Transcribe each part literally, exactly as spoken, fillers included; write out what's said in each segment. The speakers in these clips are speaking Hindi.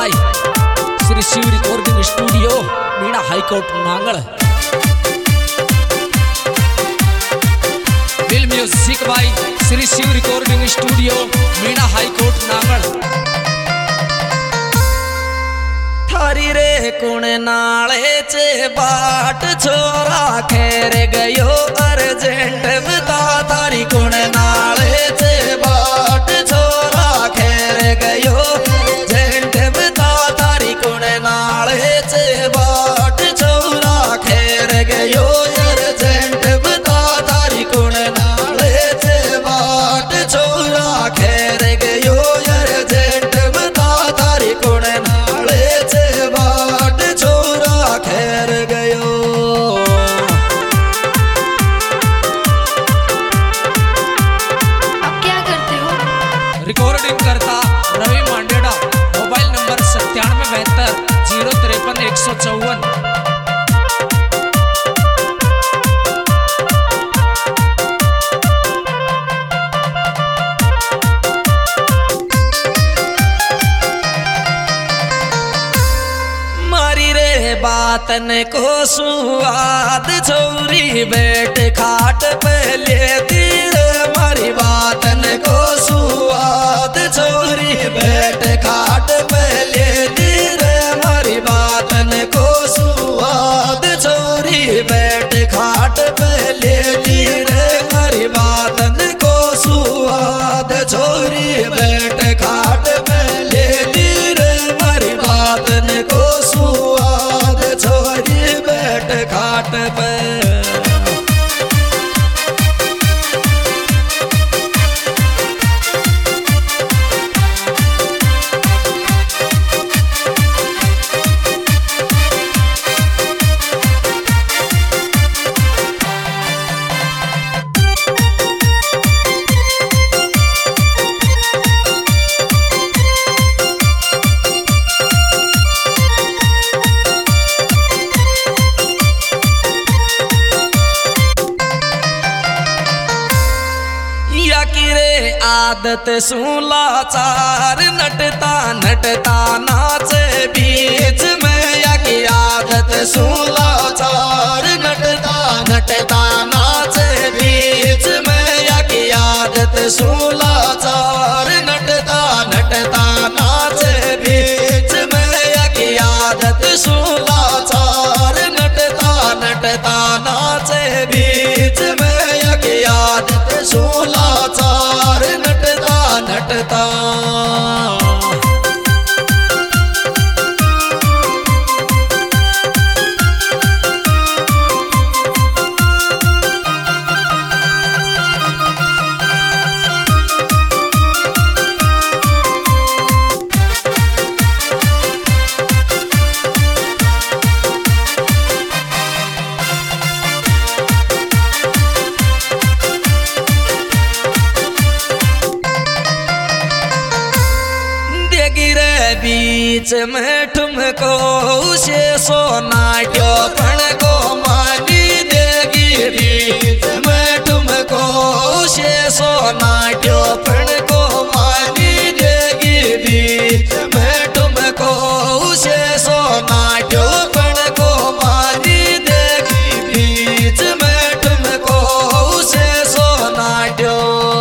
Bye Shri Shiv recording studio Meena high court Nangal. बिल music by Shri Shiv recording studio Meena high court Nangal. थारी रे कुण नाले चे बाट छोरा खेर गयो अर्जेंट बता। थारी कुण नाले चे बाट छोरा खेर गयो अर्जेंट बता। थारी कुण नाले चे बाट छोरा खेर गयो अर्जेंट बता। थारी कुण नाले चे बाट छोरा खेर गयो अर्जेंट बता। थारी कुण नाले चे बाट छोरा खेर गयो। अब क्या करते हो? रिकॉर्डिंग करता रवि मांडेड़ा। मोबाइल नंबर सत्तानवे बहत्तर जीरो तिरपन एक सौ चौवन। बातन को सुआद छोरी बैठ खाट पे लेती रे। मारी बातन को सुआद छोरी बैठ खाट पे लेती रे। मारी बातन को सुआद छोरी बैठ खाट पे लेती रे। मारी बातन को सुआद छोरी बैठ खाट पे लेती रे। मारी बातन को सुआद छोरी बैठ खाट पे। आदत सूला चार नटता नटता नाचे बीच में। या की आदत सूला चार नटता नटता नाचे बीच में। या की आदत सूला चार नटता नटता नाचे बीच में। या की आदत सूला चार नटता नटता नाचे बीच में। या की आदत सूला चार नटता नटता। बीच में ठुमको उसे सोनाट्यो पण को मानी देगी। बीच में ठुमको उसे सोनाट्यो पण को मानी देगी। बीच में ठुमको उसे सोनाट्यो पण को मानी देगी। बीच में ठुमको उसे सोनाट्यो।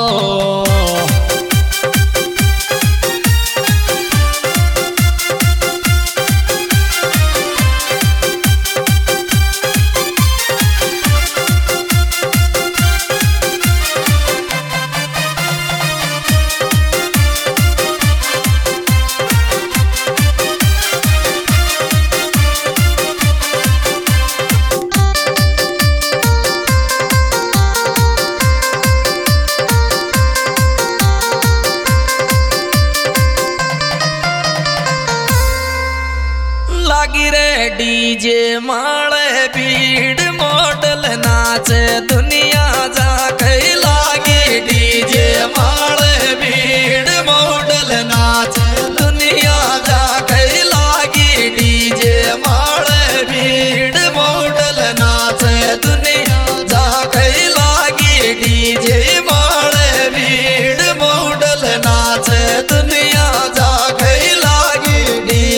डीजे माले भीड़ मॉडल नाचे दुनिया जाके लागी। डीजे माले भीड़ मॉडल नाचे दुनिया जाके लागी। डीजे माले भीड़ मॉडल नाचे दुनिया जाके लागी। डीजे माले भीड़ मॉडल नाचे दुनिया जाके लागी।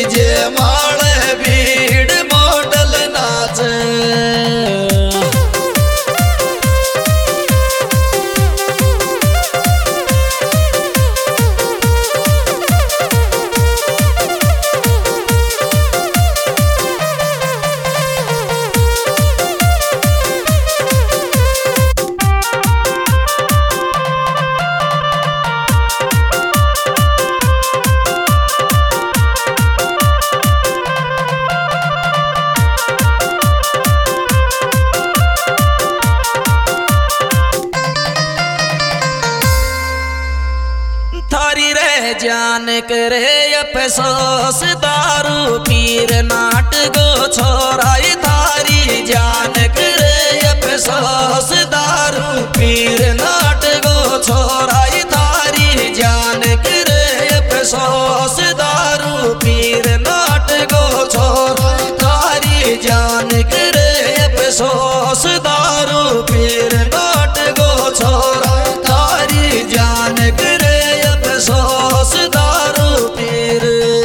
जान करे अफसोस दारू पीर नाट गो छोराई थारी जान करे अफसोस दारू पीर नाट गो छोराई थारी जान करे अफसोस दारू पीर नाट गो छोराई थारी जान करे अफसोस दारू पीर नाट गो छोराई थारी जान करे अफसोस दारू पीर।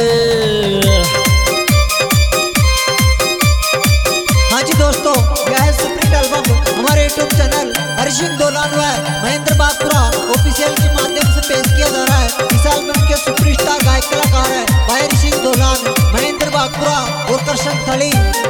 हाँ जी दोस्तों, यह है सुप्रीत एल्बम हमारे यूट्यूब चैनल हरिसिंह दोलान व महेंद्र बागपुरा ऑफिशियल के माध्यम से पेश किया जा रहा है। इस एल्बम के सुपरस्टार गायक कलाकार है भाई हरिसिंह दोलान, महेंद्र बागपुरा और कृष्ण थली।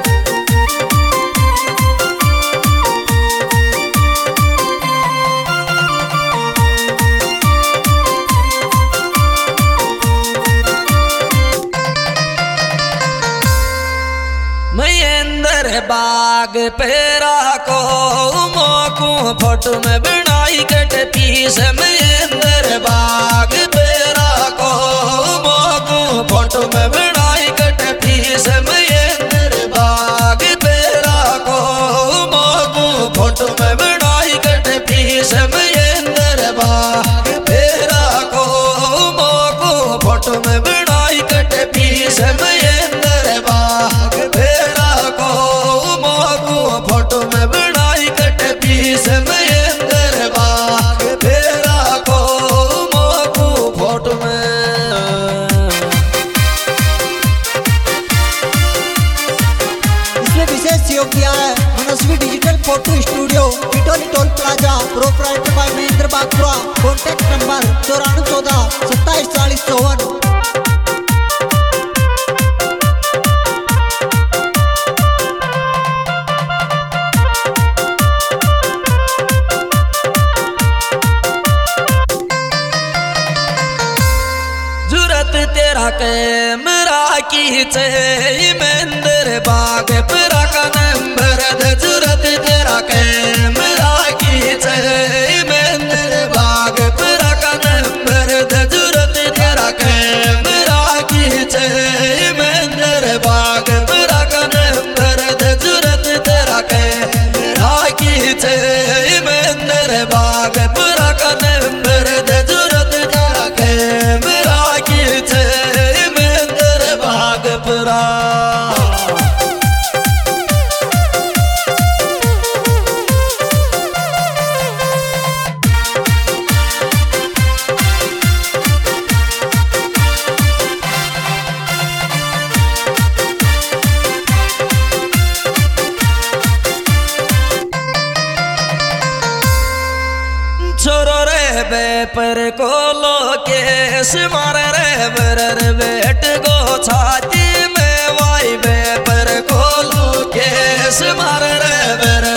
महेंद्र बाग पेरा को मोकू फोटो में बनाई कट पीस महेंद्र बाग पेरा को मोकू फोटो में बनाई कट पीस महेंद्र बाग पेरा को मोकू फोटो में बनाई कट पीस महेंद्र बाग पेरा को मोकू फोटो में बनाई कट पीस महेंद्र बाग पेरा को मोकू फोटो में बनाई कट पीस महेंद्र बाग पेरा को मोकू फोटो में। इसमें विशेष सहयोग किया है Manasvi digital photo studio, Itoli toll plaza, proprietor by Mahendra Bagpura. Contact number चौरानवे चौदह सत्ताईस चालीस चौवन। तेरा कैमरा की चाहिए महेंद्र बाग पेरा का नंबर जरूरत तेरा कैमरा की चाहिए महेंद्र बाग पेरा का नंबर जरूरत तेरा कैमरा की चाहिए महेंद्र बाग पेरा का नंबर जरूरत तेरा कैमरा की चाहिए महेंद्र बाग पेरा का नंबर जरूरत तेरा कैमरा की चाहिए महेंद्र बागपुरा। छोरो रे बेपर को लो केस मार रे बरर बेट को छाती में वाई बेपर को लो केस मार रे बर